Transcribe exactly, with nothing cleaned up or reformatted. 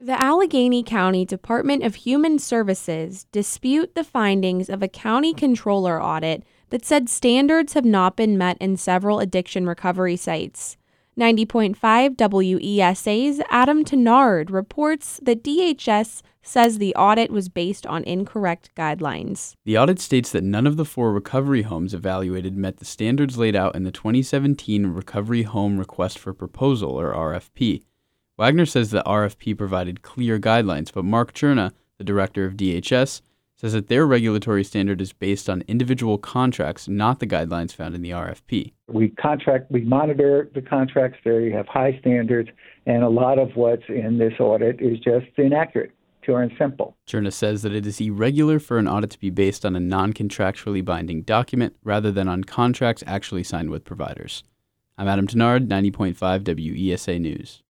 The Allegheny County Department of Human Services dispute the findings of a county controller audit that said standards have not been met in several addiction recovery sites. ninety point five W E S A's Adam Tenard reports that D H S says the audit was based on incorrect guidelines. The audit states that none of the four recovery homes evaluated met the standards laid out in the twenty seventeen Recovery Home Request for Proposal, or R F P. Wagner says the R F P provided clear guidelines, but Mark Cherna, the director of D H S, says that their regulatory standard is based on individual contracts, not the guidelines found in the R F P. We contract, we monitor the contracts there, you have high standards, and a lot of what's in this audit is just inaccurate, pure and simple. Cherna says that it is irregular for an audit to be based on a non-contractually binding document rather than on contracts actually signed with providers. I'm Adam Tenard, ninety point five W E S A News.